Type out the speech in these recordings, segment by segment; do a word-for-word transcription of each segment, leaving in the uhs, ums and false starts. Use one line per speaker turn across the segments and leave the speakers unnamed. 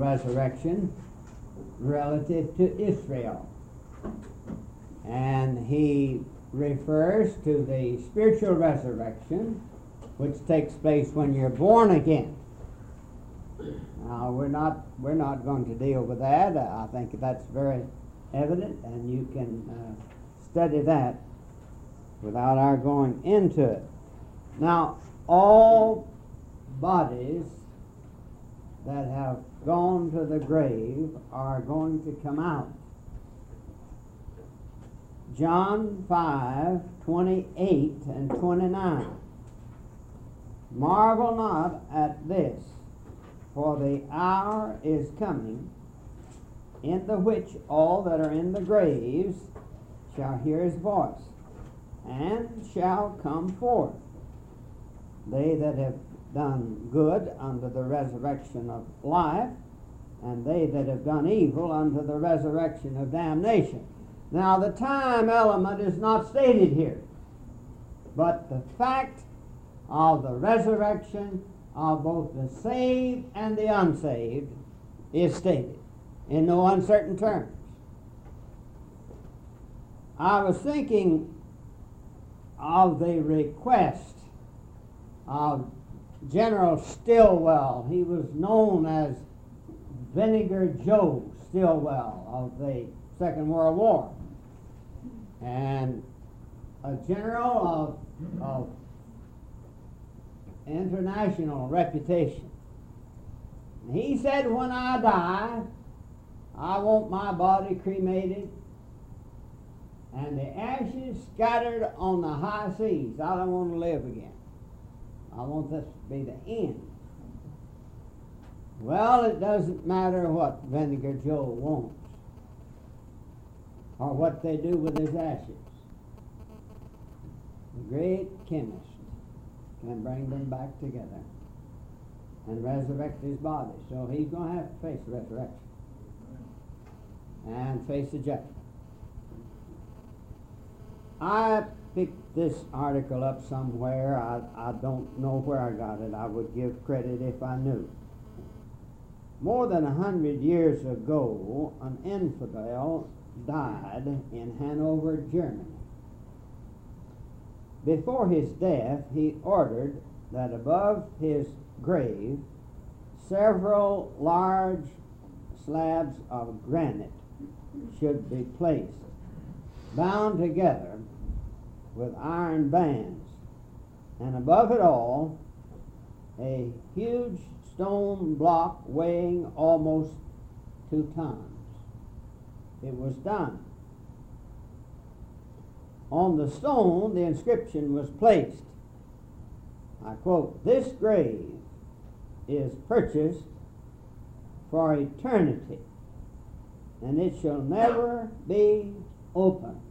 resurrection relative to Israel. And he refers to the spiritual resurrection, which takes place when you're born again. Now, we're not we're not going to deal with that. I think that's very evident, and you can uh, study that without our going into it. Now, all bodies that have gone to the grave are going to come out. John five, twenty-eight and twenty-nine. Marvel not at this, for the hour is coming, in the which all that are in the graves shall hear his voice, and shall come forth. They that have done good unto the resurrection of life, and they that have done evil unto the resurrection of damnation. Now, the time element is not stated here, but the fact of the resurrection of both the saved and the unsaved is stated in no uncertain terms. I was thinking of the request of General Stilwell. He was known as Vinegar Joe Stilwell of the Second World War, and a general of, of international reputation. He said, when I die, I want my body cremated and the ashes scattered on the high seas. I don't want to live again. I want this to be the end. Well, it doesn't matter what Vinegar Joe wants or what they do with his ashes. The great chemist can bring them back together and resurrect his body. So he's going to have to face the resurrection and face the judgment. I picked this article up somewhere. I, I don't know where I got it. I would give credit if I knew. More than a hundred years ago, an infidel died in Hanover, Germany. Before his death, he ordered that above his grave several large slabs of granite should be placed, bound together with iron bands, and above it all a huge stone block weighing almost two tons. It was done. On the stone, the inscription was placed. I quote, "This grave is purchased for eternity, and it shall never be opened."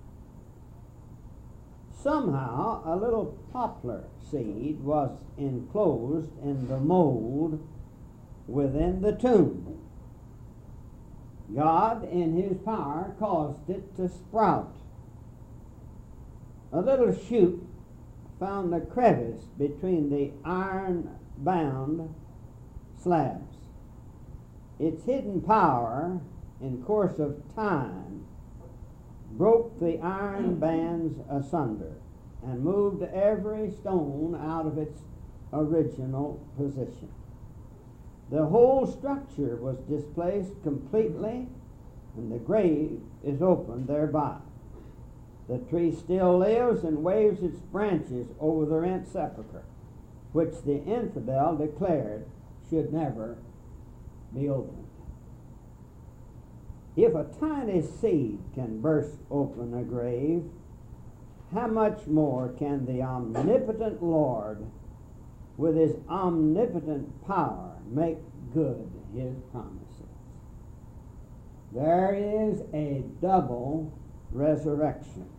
Somehow, a little poplar seed was enclosed in the mold within the tomb. God, in his power, caused it to sprout. A little shoot found a crevice between the iron-bound slabs. Its hidden power, in course of time, broke the iron bands asunder and moved every stone out of its original position. The whole structure was displaced completely, and the grave is opened thereby. The tree still lives and waves its branches over the rent sepulchre, which the infidel declared should never be opened. If a tiny seed can burst open a grave, how much more can the omnipotent Lord, with his omnipotent power, make good his promises? There is a double resurrection.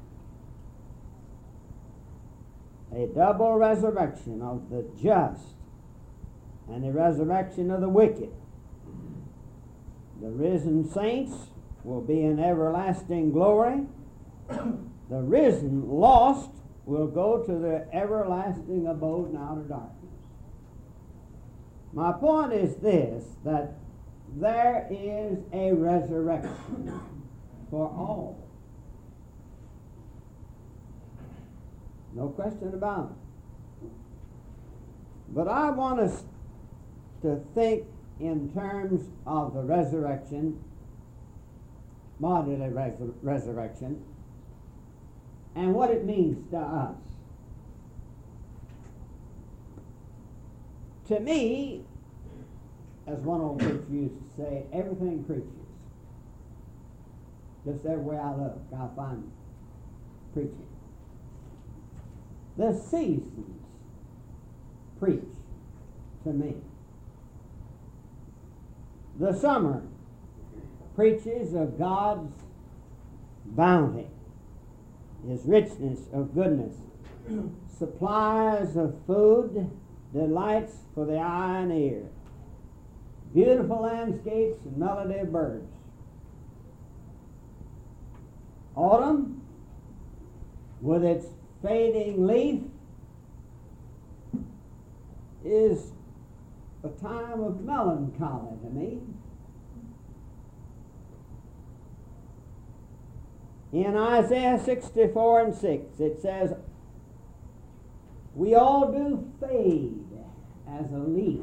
A double resurrection of the just and a resurrection of the wicked. The risen saints will be in everlasting glory. The risen lost will go to the everlasting abode in outer darkness. My point is this, that there is a resurrection for all. No question about it. But I want us to think in terms of the resurrection, bodily res- resurrection, and what it means to us. To me, as one old preacher used to say, everything preaches. Just everywhere I look, I find preaching. The seasons preach to me. The summer preaches of God's bounty, His richness of goodness, supplies of food, delights for the eye and ear, beautiful landscapes and melody of birds. Autumn, with its fading leaf, is a time of melancholy to me. In Isaiah sixty-four and six, it says, we all do fade as a leaf.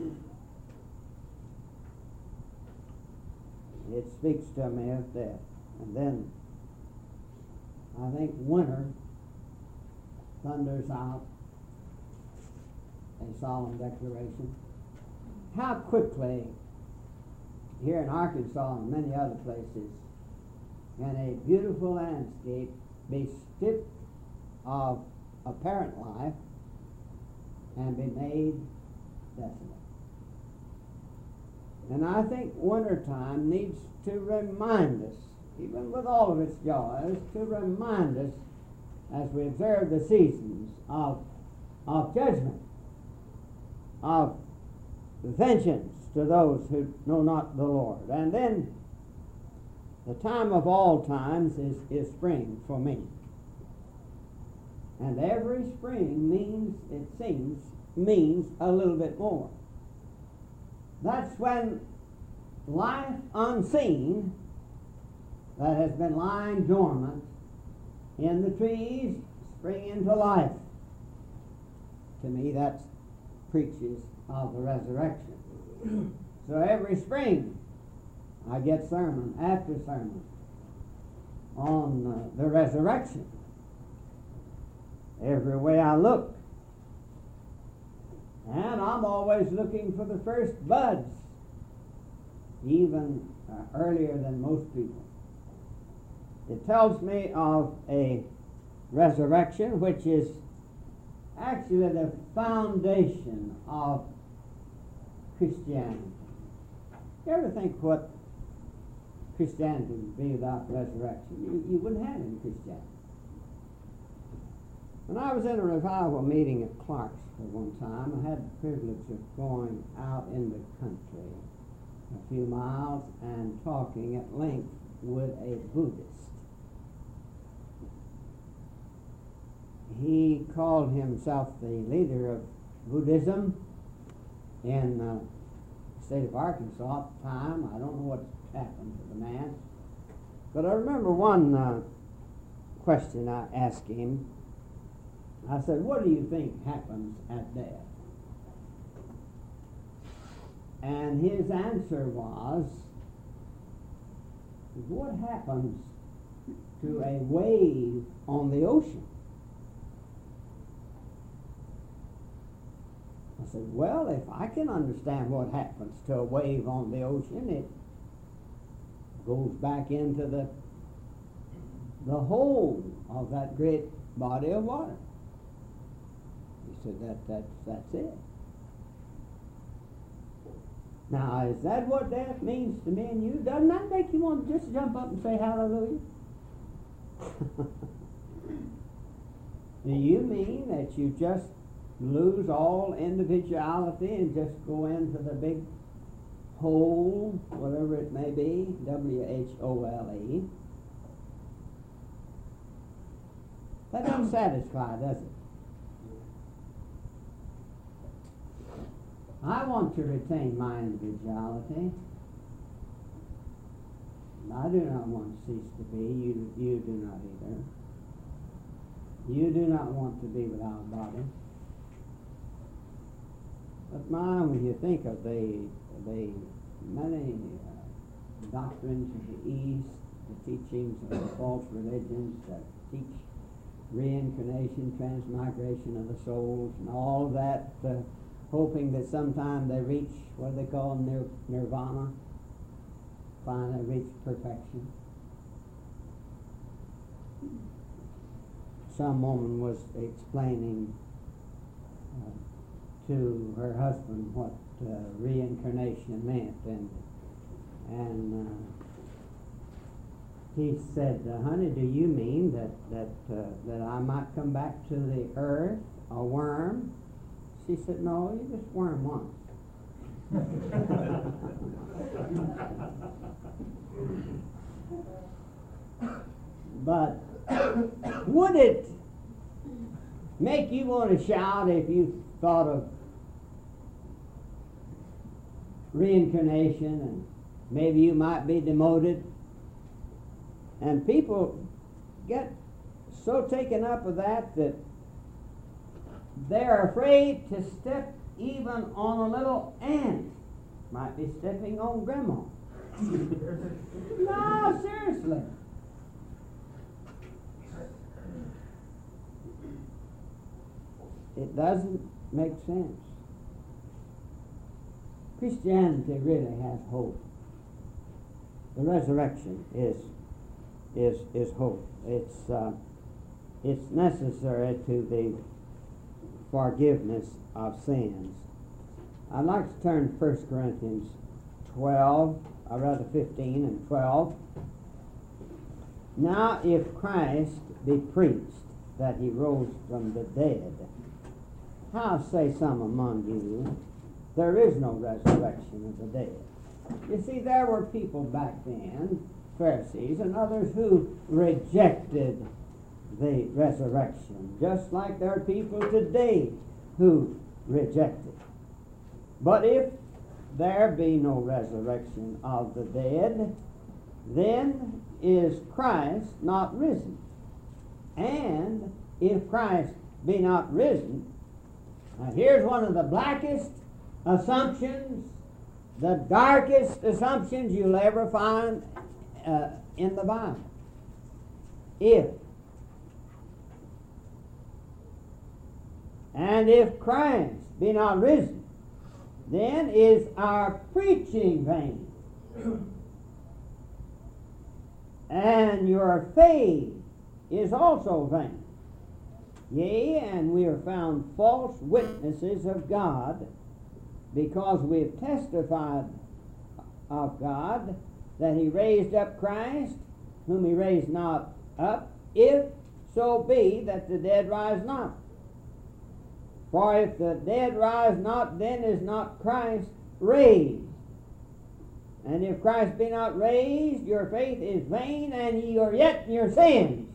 It speaks to me of death. And then I think winter thunders out a solemn declaration. How quickly, here in Arkansas and many other places, can a beautiful landscape be stripped of apparent life and be made desolate? And I think wintertime needs to remind us, even with all of its joys, to remind us as we observe the seasons of, of judgment, of vengeance to those who know not the Lord. And then the time of all times is, is spring for me. And every spring means, it seems, means a little bit more. That's when life unseen that has been lying dormant in the trees spring into life. To me, that preaches of the resurrection. So every spring I get sermon after sermon on uh, the resurrection. Every way I look. And I'm always looking for the first buds, even uh, earlier than most people. It tells me of a resurrection which is actually the foundation of Christianity. You ever think what Christianity would be without resurrection? You, you wouldn't have any Christianity. When I was in a revival meeting at Clarksville one time, I had the privilege of going out in the country a few miles and talking at length with a Buddhist. He called himself the leader of Buddhism in uh, the state of Arkansas at the time. I don't know what happened to the man. But I remember one uh, question I asked him. I said, what do you think happens at death? And his answer was, what happens to a wave on the ocean? I said, well, if I can understand what happens to a wave on the ocean, it goes back into the, the whole of that great body of water. He said, that, that's, that's it. Now, is that what death means to me and you? Doesn't that make you want to just jump up and say hallelujah? Do you mean that you just lose all individuality and just go into the big hole, whatever it may be, W H O L E? That doesn't satisfy, does it? I want to retain my individuality. I do not want to cease to be. You, you do not either. You do not want to be without a body. But my, when you think of the, the many uh, doctrines of the East, the teachings of the false religions that teach reincarnation, transmigration of the souls, and all that, uh, hoping that sometime they reach what they call nir- nirvana, finally reach perfection. Some woman was explaining uh, to her husband what uh, reincarnation meant, and and uh, he said, uh, "Honey, do you mean that that uh, that I might come back to the earth a worm?" She said, "No, you just worm once." But would it make you want to shout if you thought of reincarnation and maybe you might be demoted? And people get so taken up with that that they're afraid to step even on a little ant. Might be stepping on grandma. No, seriously. It doesn't make sense. Christianity really has hope. The resurrection is is is hope. It's uh, it's necessary to the forgiveness of sins. I'd like to turn to First Corinthians twelve, or rather fifteen and twelve. Now, if Christ be preached that he rose from the dead, how say some among you, there is no resurrection of the dead? You see, there were people back then, Pharisees and others, who rejected the resurrection, just like there are people today who reject it. But if there be no resurrection of the dead, then is Christ not risen? And if Christ be not risen, now here's one of the blackest assumptions, the darkest assumptions you'll ever find uh, in the Bible. If. And if Christ be not risen, then is our preaching vain, and your faith is also vain. Yea, and we are found false witnesses of God, because we have testified of God that he raised up Christ, whom he raised not up, if so be that the dead rise not. For if the dead rise not, then is not Christ raised. And if Christ be not raised, your faith is vain, and ye are yet in your sins.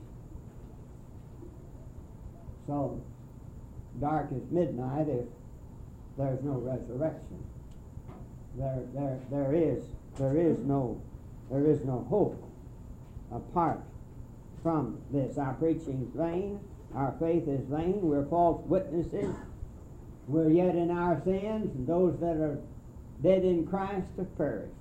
So, dark as midnight if there's no resurrection. There, there, there is, there is no, there is no hope apart from this. Our preaching is vain. Our faith is vain. We're false witnesses. We're yet in our sins, and those that are dead in Christ have perished.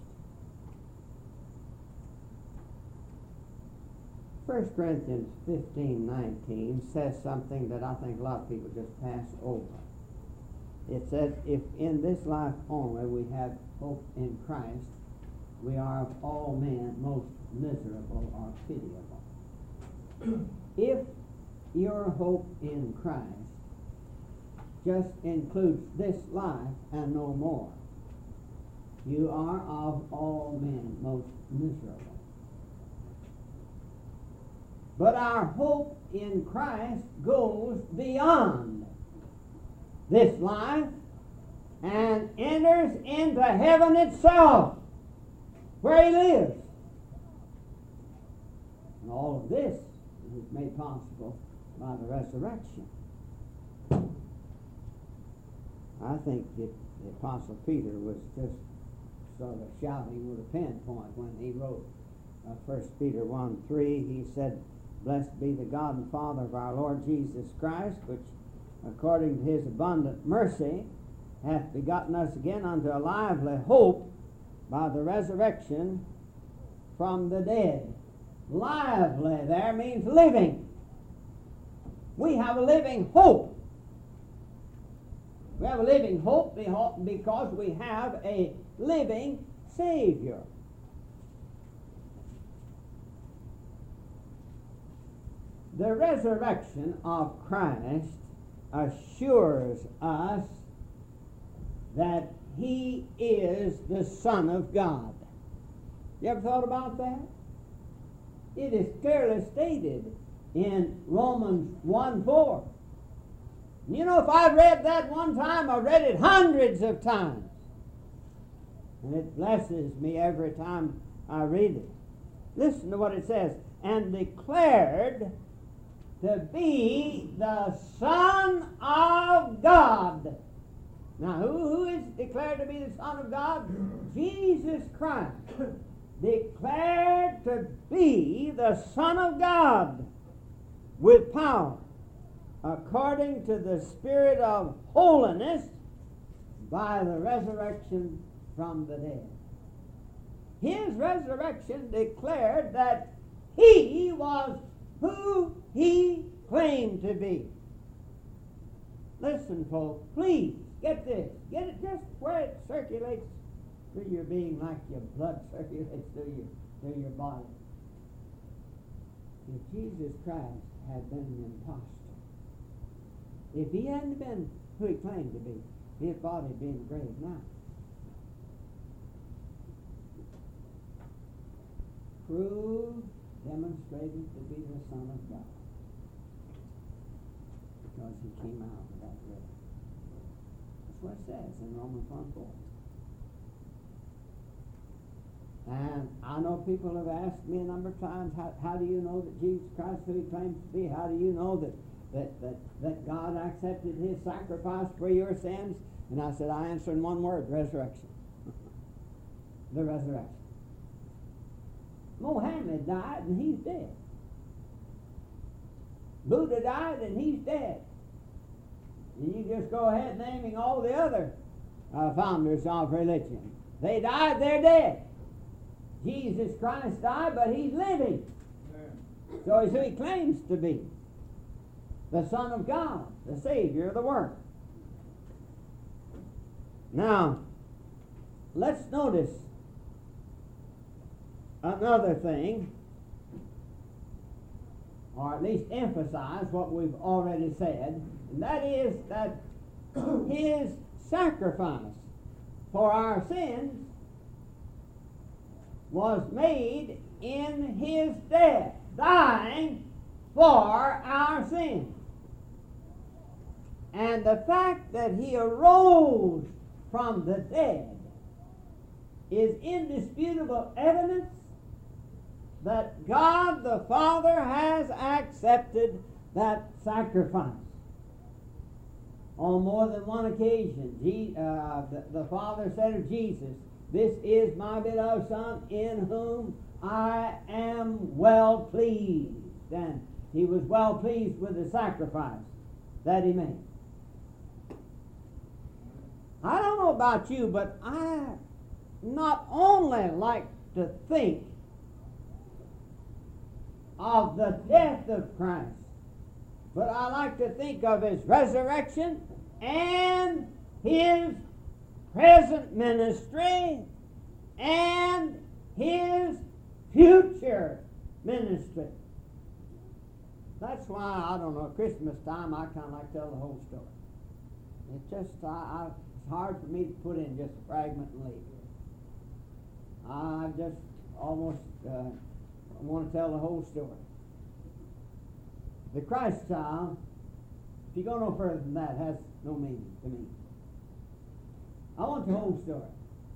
First Corinthians fifteen nineteen says something that I think a lot of people just pass over. It says, if in this life only we have hope in Christ, we are of all men most miserable or pitiable. If your hope in Christ just includes this life and no more, you are of all men most miserable. But our hope in Christ goes beyond this life and enters into heaven itself, where he lives. And all of this is made possible by the resurrection. I think that the Apostle Peter was just sort of shouting with a pinpoint when he wrote uh, First Peter one three, he said, "Blessed be the God and Father of our Lord Jesus Christ, which according to his abundant mercy hath begotten us again unto a lively hope by the resurrection from the dead." Lively there means living. We have a living hope. We have a living hope because we have a living Savior. The resurrection of Christ assures us that he is the Son of God. You ever thought about that? It is clearly stated in Romans one four. You know, if I've read that one time, I've read it hundreds of times. And it blesses me every time I read it. Listen to what it says. "And declared to be the Son of God." Now, who, who is declared to be the Son of God? Jesus Christ. Declared to be the Son of God with power, according to the Spirit of holiness, by the resurrection from the dead. His resurrection declared that he was who he claimed to be. Listen, folks, please, get this. Get it just where it circulates through your being like your blood circulates through your, through your body. If Jesus Christ had been an impostor, if he hadn't been who he claimed to be, his body would be in the grave now. Proved, demonstrated to be the Son of God, because he came out of that grave. That's what it says in Romans one four. And I know people have asked me a number of times, how, how do you know that Jesus Christ who he claims to be? How do you know that, that, that, that God accepted his sacrifice for your sins? And I said, I answer in one word, resurrection. The resurrection. Mohammed died and he's dead. Buddha died and he's dead. And you just go ahead naming all the other uh, founders of religion. They died, they're dead. Jesus Christ died, but he's living. Amen. So he's who he claims to be. The Son of God, the Savior of the world. Now, let's notice another thing, or at least emphasize what we've already said, and that is that his sacrifice for our sins was made in his death, dying for our sins. And the fact that he arose from the dead is indisputable evidence that God the Father has accepted that sacrifice. On more than one occasion, G, uh, the, the Father said of Jesus, "This is my beloved Son, in whom I am well pleased." And he was well pleased with the sacrifice that he made. I don't know about you, but I not only like to think of the death of Christ, but I like to think of his resurrection and his present ministry and his future ministry. That's why, I don't know, Christmas time I kind of like to tell the whole story. It's just, I, I, it's hard for me to put in just a fragment and leave it. I just almost uh, want to tell the whole story. The Christ child, if you go no further than that, has no meaning to me. I want the whole story.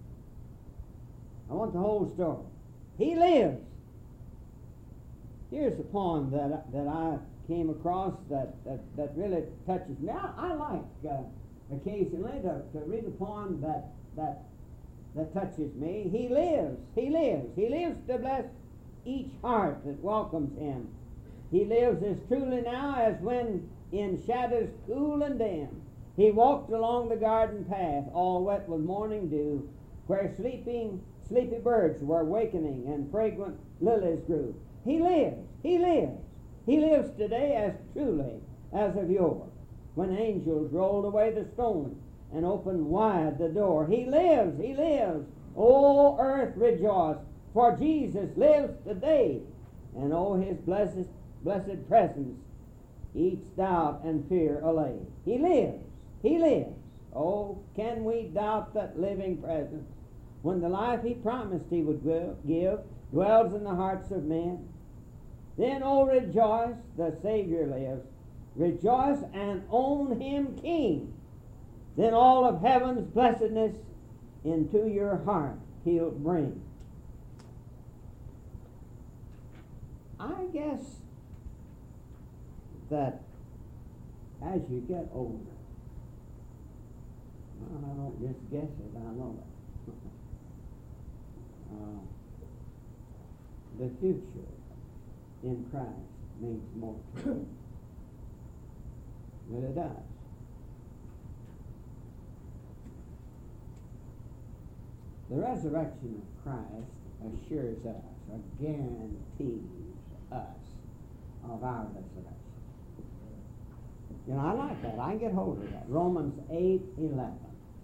I want the whole story. He lives. Here's a poem that that I came across that, that, that really touches me. I, I like uh, occasionally to, to read a poem that, that that touches me. He lives. He lives. He lives to bless each heart that welcomes him. He lives as truly now as when in shadows cool and dim he walked along the garden path, all wet with morning dew, where sleeping, sleepy birds were awakening and fragrant lilies grew. He lives, he lives, he lives today as truly as of yore, when angels rolled away the stone and opened wide the door. He lives, he lives. O earth, rejoice, for Jesus lives today, and oh, his blessed, blessed presence each doubt and fear allay. He lives, he lives. Oh, can we doubt that living presence, when the life he promised he would give dwells in the hearts of men? Then, oh, rejoice, the Savior lives. Rejoice and own him King. Then all of heaven's blessedness into your heart he'll bring. I guess that as you get older, well, I don't just guess it, I know it. uh, the future in Christ means more to you. But it does. The resurrection of Christ assures us, or guarantees us of our resurrection. You know, I like that. I can get hold of that. Romans eight eleven.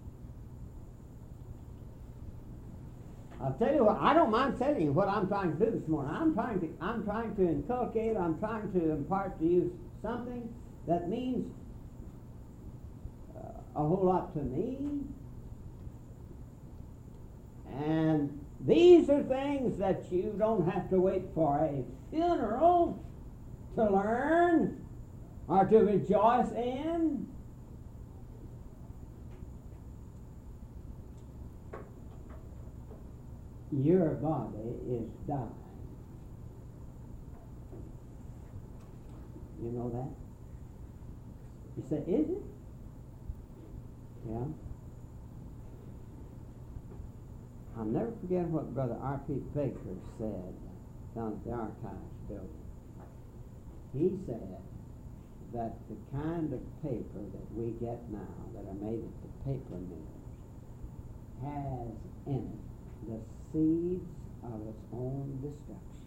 I'll tell you what, I don't mind telling you what I'm trying to do this morning. I'm trying to I'm trying to inculcate, I'm trying to impart to you something that means uh, a whole lot to me. And these are things that you don't have to wait for a funeral to learn or to rejoice in. Your body is dying. You know that? You say, is it? Yeah. I'll never forget what Brother R P Baker said down at the Archives building. He said that the kind of paper that we get now, that are made at the paper mills, has in it the seeds of its own destruction.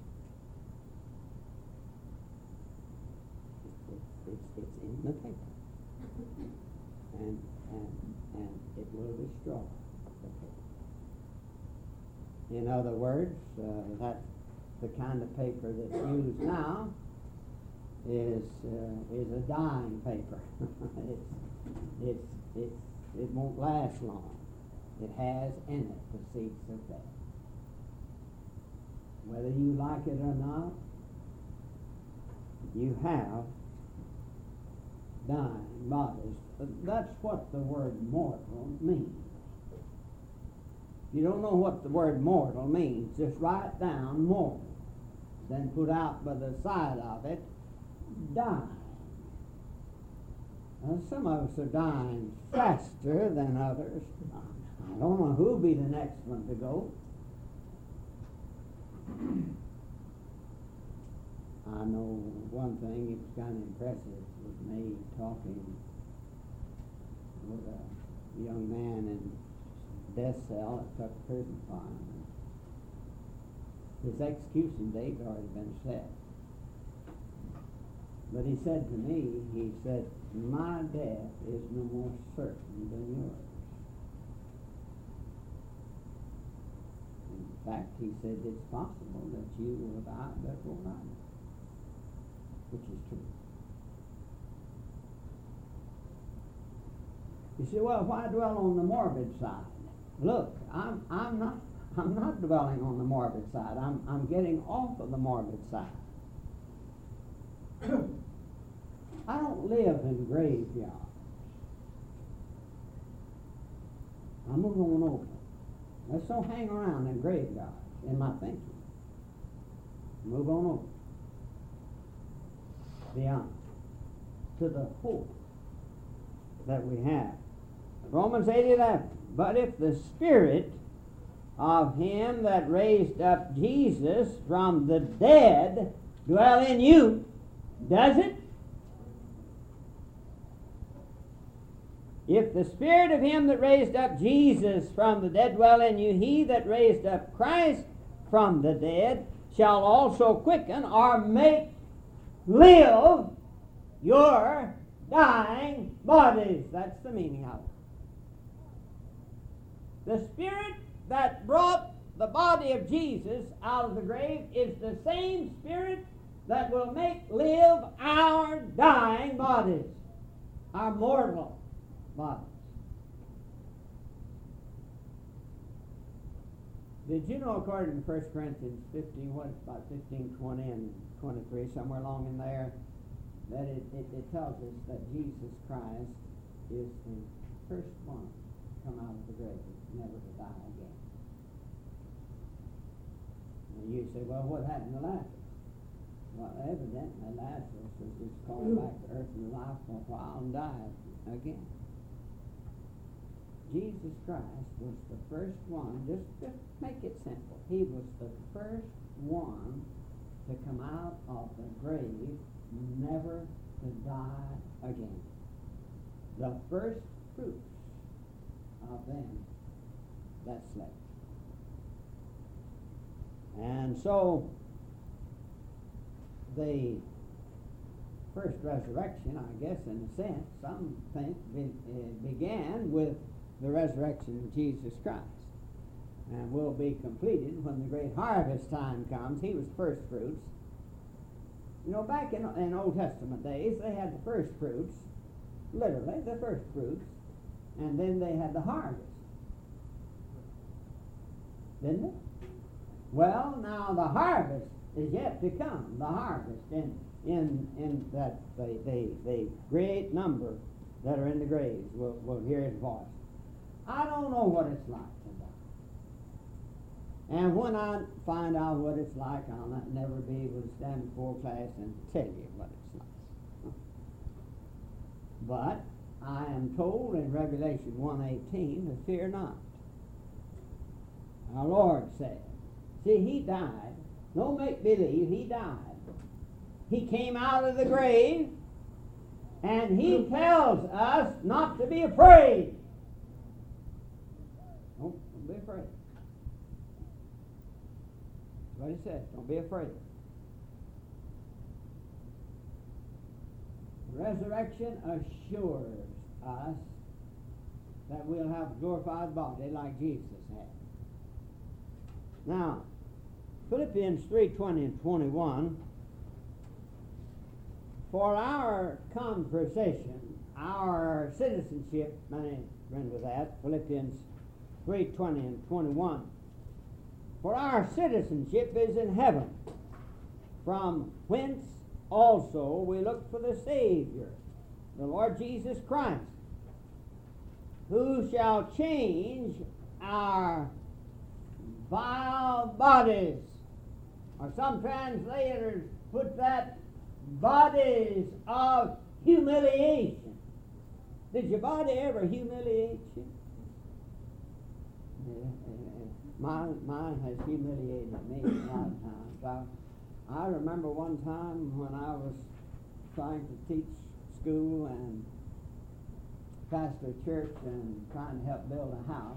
It, it, it's, it's in the paper. And, and, and it will destroy the paper. In other words, uh, that the kind of paper that's used now is uh, is a dying paper. it's, it's, it's, it won't last long. It has in it the seeds of death. Whether you like it or not, you have dying bodies. That's what the word mortal means. You don't know what the word mortal means, just write down mortal. Then put out by the side of it, dying. Well, some of us are dying faster than others. I don't know who'll be the next one to go. I know one thing, it was kind of impressive with me talking with a young man in death cell at Tuck Prison Farm. His execution date had already been set. But he said to me, he said, my death is no more certain than yours. In fact, he said it's possible that you will die before I do, which is true. You say, well, why dwell on the morbid side? Look, I'm I'm not I'm not dwelling on the morbid side. I'm I'm getting off of the morbid side. I don't live in graveyards. I move on over. Let's don't hang around in graveyards in my thinking. Move on over. Beyond. To the hope that we have. Romans eight eleven. But if the Spirit of him that raised up Jesus from the dead dwell in you, does it? If the Spirit of him that raised up Jesus from the dead dwell in you, he that raised up Christ from the dead shall also quicken or make live your dying bodies. That's the meaning of it. The Spirit that brought the body of Jesus out of the grave is the same Spirit that will make live our dying bodies, our mortal bodies. Did you know, according to First Corinthians fifteen, what, about fifteen, twenty, and twenty-three, somewhere along in there, that it, it, it tells us that Jesus Christ is the first one to come out of the grave, never to die again. And you say, well, what happened to Lazarus? Well, evidently Lazarus was just called back to earth and life for a while and died again. Jesus Christ was the first one, just to make it simple, he was the first one to come out of the grave, never to die again. The first fruits of them that slept. And so, the first resurrection, I guess, in a sense, some think be, uh, began with the resurrection of Jesus Christ, and will be completed when the great harvest time comes. He was first fruits. You know, back in, in Old Testament days, they had the first fruits, literally the first fruits, and then they had the harvest. Didn't they? Well, now the harvest is yet to come. The harvest in in in that the the, the great number that are in the graves will, will hear his voice. I don't know what it's like to die. And when I find out what it's like, I'll not never be able to stand before class and tell you what it's like. But I am told in Revelation one eighteen to fear not. Our Lord said, see, he died. No make-believe, he died. He came out of the grave, and he tells us not to be afraid. Don't, don't be afraid. That's what he says. Don't be afraid. The resurrection assures us that we'll have a glorified body like Jesus had. Now, Philippians three twenty and twenty-one, for our conversation, our citizenship, many render that, Philippians three twenty and twenty-one, for our citizenship is in heaven, from whence also we look for the Savior, the Lord Jesus Christ, who shall change our vile bodies, or some translators put that bodies of humiliation. Did your body ever humiliate you? Yeah, yeah. Mine, mine has humiliated me a lot of times. I, I remember one time when I was trying to teach school and pastor a church and trying to help build a house,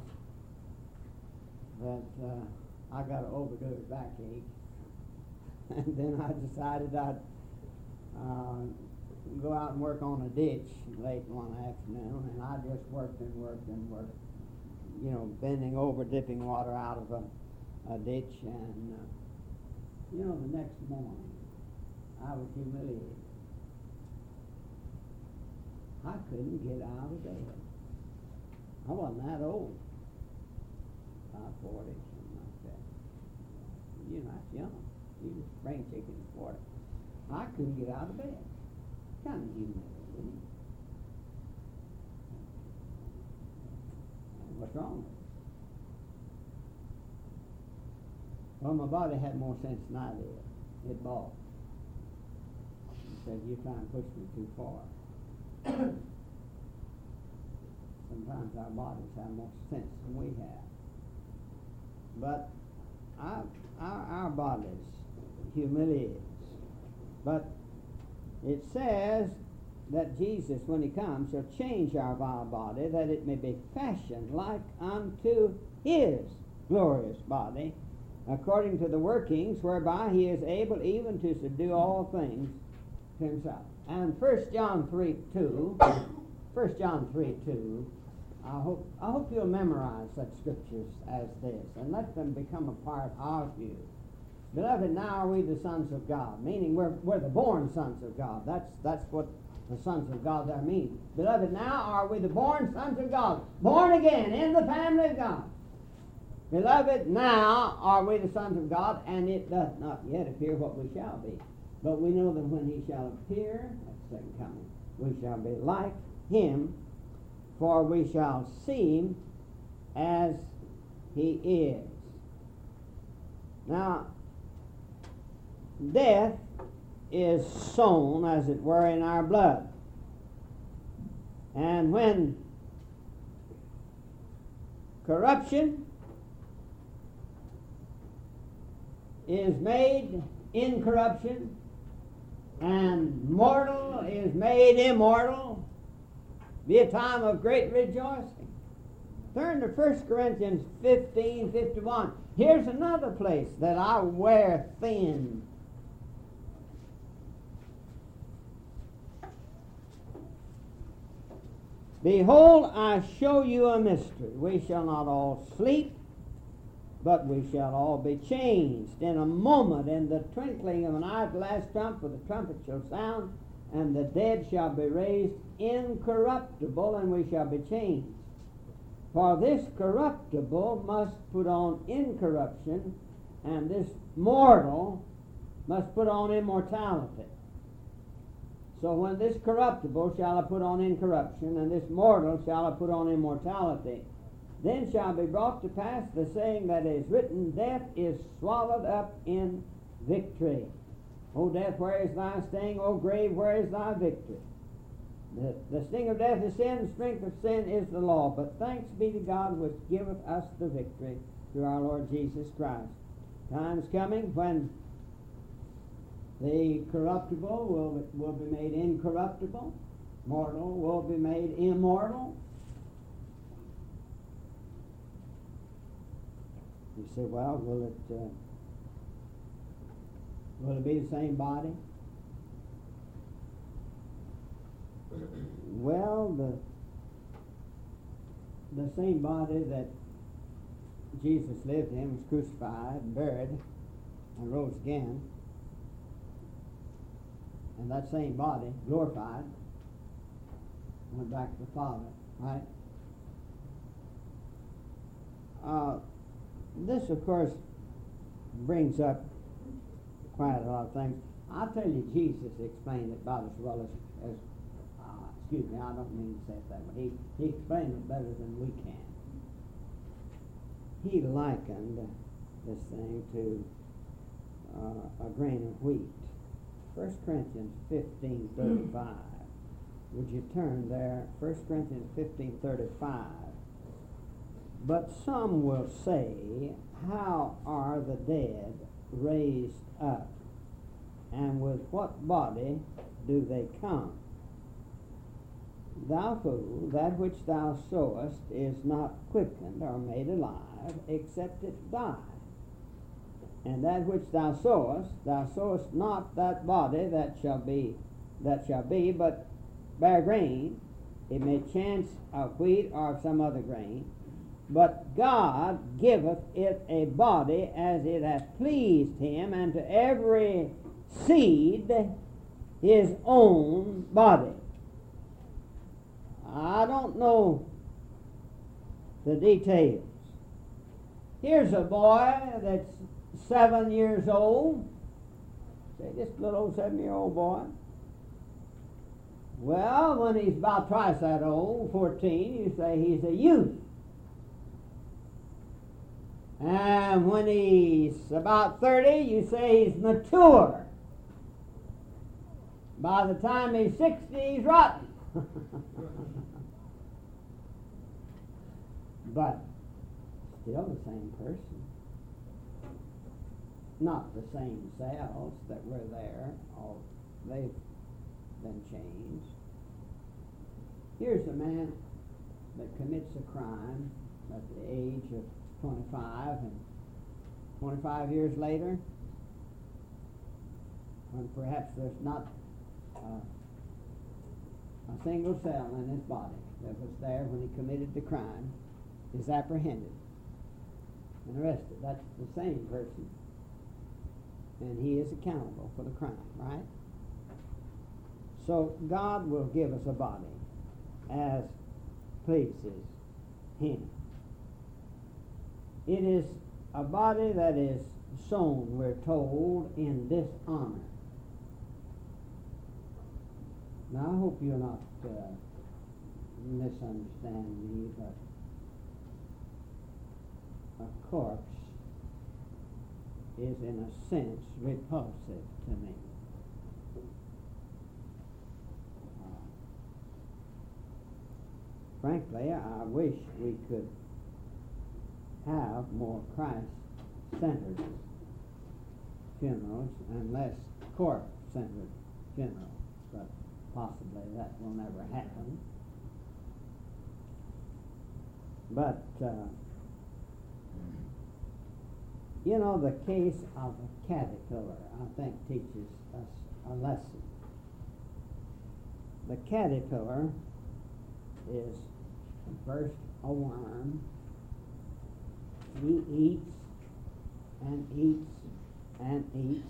that uh, I got an overdose backache. And then I decided I'd uh, go out and work on a ditch late one afternoon, and I just worked and worked and worked, you know, bending over, dipping water out of a, a ditch, and, uh, you know, the next morning I was humiliated. I couldn't get out of bed. I wasn't that old. About forty, something like that. You're not young. You was spring chicken at forty. I couldn't get out of bed. Kind of humiliating. What's wrong with it? Well, my body had more sense than I did. It balked. It said, you're trying to push me too far. Sometimes our bodies have more sense than we have. but our, our, our bodies humiliates. But it says that Jesus, when he comes, shall change our vile body, that it may be fashioned like unto his glorious body, according to the workings whereby he is able even to subdue all things to himself. And First John three two, First John three two, I hope, I hope you'll memorize such scriptures as this, and let them become a part of you. Beloved, now are we the sons of God, meaning we're, we're the born sons of God. That's, that's what the sons of God there mean. Beloved, now are we the born sons of God, born again in the family of God. Beloved, now are we the sons of God, and it doth not yet appear what we shall be. But we know that when he shall appear, at the second coming, we shall be like him, for we shall see him as he is. Now, death is sown, as it were, in our blood. And when corruption is made incorruption, and mortal is made immortal, be a time of great rejoicing. Turn to First Corinthians fifteen fifty-one. Here's another place that I wear thin. Behold, I show you a mystery. We shall not all sleep, but we shall all be changed in a moment, in the twinkling of an eye, at the last trump, for the trumpet shall sound, and the dead shall be raised incorruptible, and we shall be changed. For this corruptible must put on incorruption, and this mortal must put on immortality. So when this corruptible shall have put on incorruption, and this mortal shall have put on immortality, then shall be brought to pass the saying that is written, death is swallowed up in victory. O death, where is thy sting? O grave, where is thy victory? The, the sting of death is sin, the strength of sin is the law. But thanks be to God which giveth us the victory through our Lord Jesus Christ. Time's coming when the corruptible will, will be made incorruptible, mortal will be made immortal. You say, well, will it uh, will it be the same body? Well, the the same body that Jesus lived in, was crucified and buried and rose again, and that same body, glorified, went back to the Father, right? Uh, this, of course, brings up quite a lot of things. I'll tell you, Jesus explained it about as well as, as uh, excuse me, I don't mean to say it that way. He, he explained it better than we can. He likened this thing to uh, a grain of wheat. First Corinthians fifteen thirty-five. Would you turn there? First Corinthians fifteen thirty-five. But some will say, how are the dead raised up? And with what body do they come? Thou fool, that which thou sowest is not quickened or made alive, except it die. And that which thou sowest, thou sowest not that body that shall be, that shall be, but bear grain. It may chance of wheat or of some other grain. But God giveth it a body as it hath pleased him, and to every seed his own body. I don't know the details. Here's a boy that's seven years old. Say, this little old seven-year-old boy. Well, when he's about twice that old, fourteen, you say he's a youth. And when he's about thirty, you say he's mature. By the time he's sixty, he's rotten. But still the same person. not the same cells that were there. All they've been changed. Here's a man that commits a crime at the age of twenty-five, and twenty-five years later, when perhaps there's not uh, a single cell in his body that was there when he committed the crime, is apprehended and arrested. That's the same person, and he is accountable for the crime, right? So God will give us a body as pleases Him. It is a body that is sown, we're told, in dishonor. Now, I hope you'll not uh, misunderstand me, but a corpse is, in a sense, repulsive to me. Uh, frankly, I wish we could have more Christ-centered funerals and less corpse-centered funerals, but possibly that will never happen. But, uh, you know, the case of a caterpillar, I think, teaches us a lesson. The caterpillar is first a worm. He eats and eats and eats.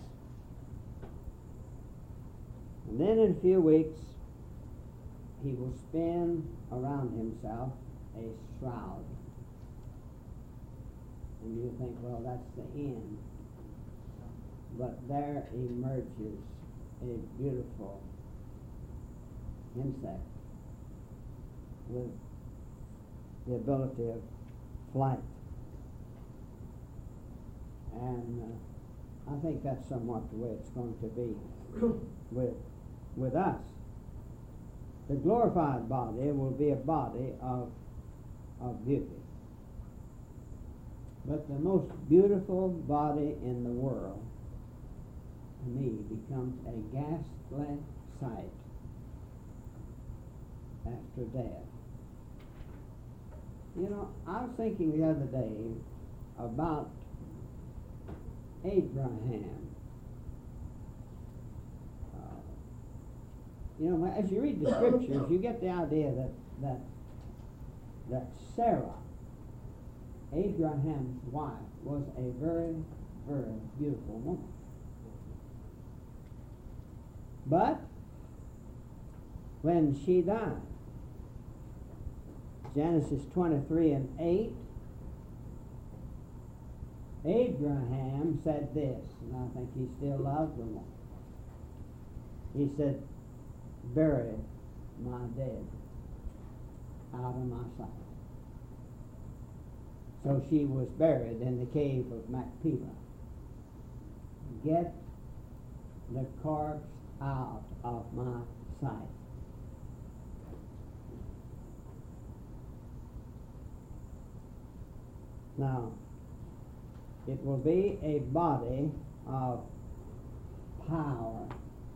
And then in a few weeks, he will spin around himself a shroud. And you think, well, that's the end. But there emerges a beautiful insect with the ability of flight. And uh, I think that's somewhat the way it's going to be with, with us. The glorified body will be a body of, of beauty. But the most beautiful body in the world, to me, becomes a ghastly sight after death. You know, I was thinking the other day about Abraham. Uh, you know, as you read the scriptures, you get the idea that that that Sarah, Abraham's wife, was a very, very beautiful woman. But when she died, Genesis twenty-three and eight, Abraham said this, and I think he still loved the woman. He said, bury my dead out of my sight. So she was buried in the cave of Machpelah. Get the corpse out of my sight. Now, it will be a body of power.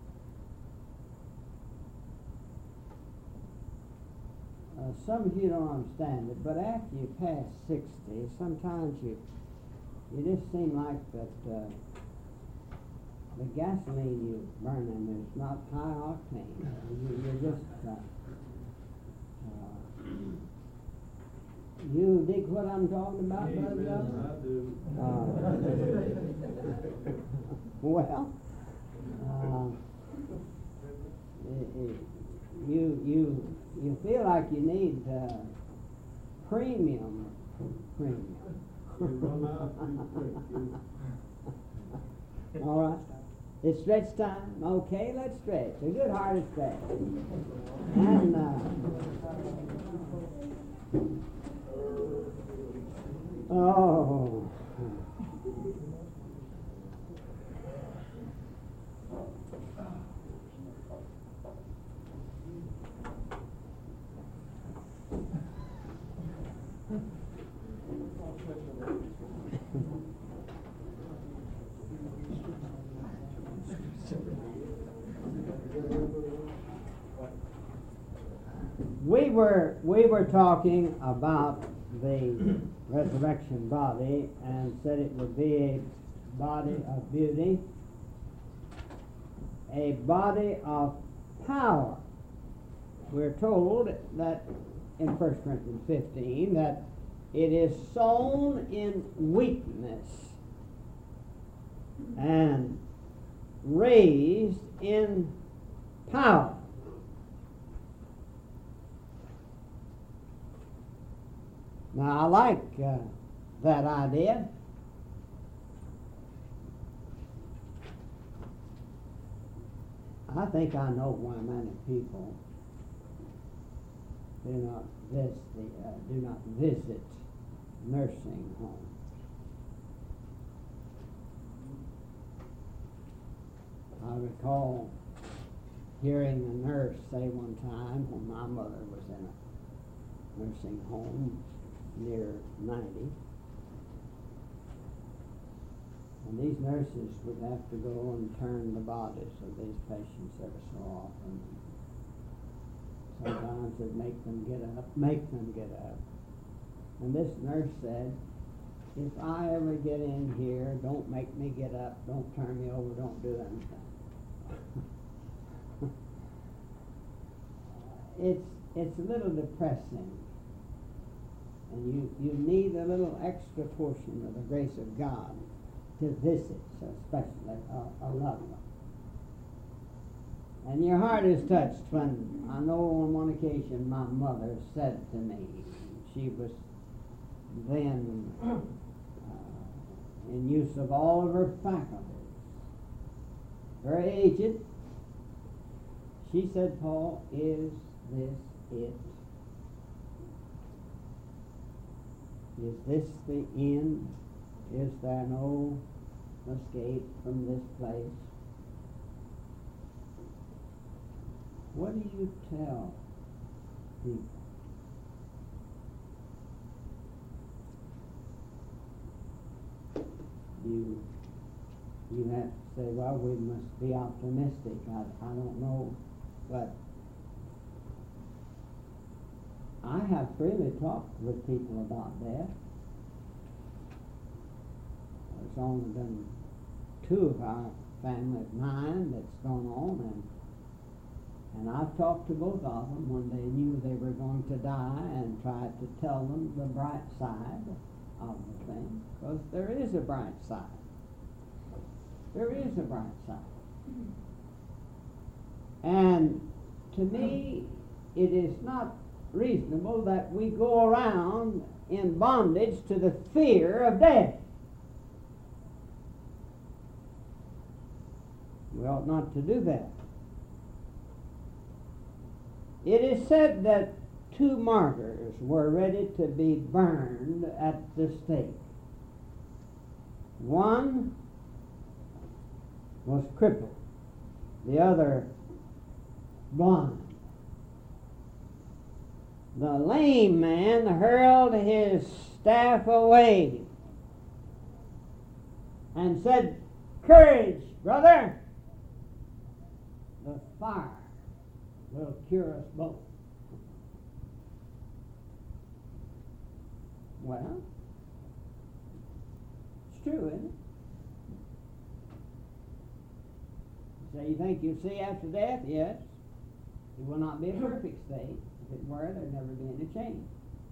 Uh, some of you don't understand it, but after you pass sixty, sometimes you you just seem like that uh, the gasoline you burning is not high octane. You, you're just uh, uh, you dig what I'm talking about,
Amen,
Brother Governor?
I do.
Uh, well, uh, it, it, you you you feel like you need uh, premium premium.
You run out too quick.
All right. It's stretch time. Okay, let's stretch. A good hearted stretch. And uh, oh. we were we were talking about the resurrection body and said it would be a body of beauty, a body of power. We're told that in First Corinthians fifteen that it is sown in weakness and raised in power. Now, I like uh, that idea. I think I know why many people do not visit, uh, do not visit nursing homes. I recall hearing a nurse say one time when my mother was in a nursing home near ninety, and these nurses would have to go and turn the bodies of these patients every so often. Sometimes they'd make them get up, make them get up. And this nurse said, if I ever get in here, don't make me get up, don't turn me over, don't do anything. it's it's a little depressing. And you, you need a little extra portion of the grace of God to visit, especially a, a loved one. And your heart is touched when, I know on one occasion my mother said to me, she was then uh, in use of all of her faculties, very aged. She said, Paul, is this it? Is this the end? Is there no escape from this place? What do you tell people? You, you have to say, well, we must be optimistic. I, I don't know, but I have freely talked with people about death. There's only been two of our family of nine that's gone on, and and I've talked to both of them when they knew they were going to die and tried to tell them the bright side of the thing, because there is a bright side. There is a bright side. And to me, it is not reasonable that we go around in bondage to the fear of death. We ought not to do that. It is said that two martyrs were ready to be burned at the stake. One was crippled, the other blind. The lame man hurled his staff away and said, "Courage, brother! The fire will cure us both." Well, it's true, isn't it? So you think you'll see after death? Yes. It will not be a perfect state. If it were, there'd never be any change.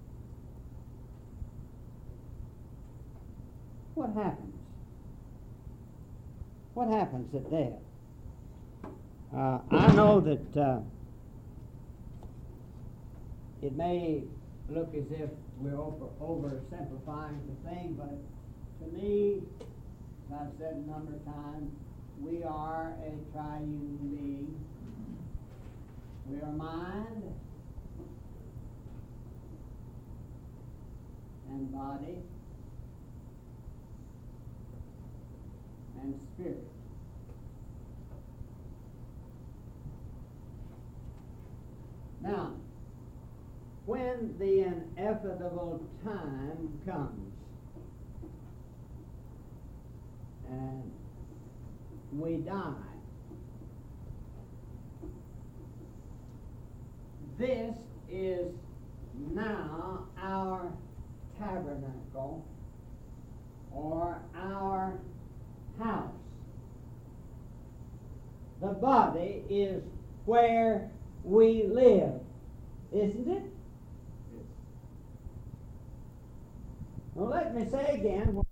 What happens? What happens at death? Uh, I know that uh, it may look as if we're over, oversimplifying the thing, but to me, as I've said a number of times, we are a triune being. We are mind and body and spirit. Now, when the inevitable time comes and we die, this is now our tabernacle or our house. The body is where we live, isn't it?
Yes.
Well, let me say again.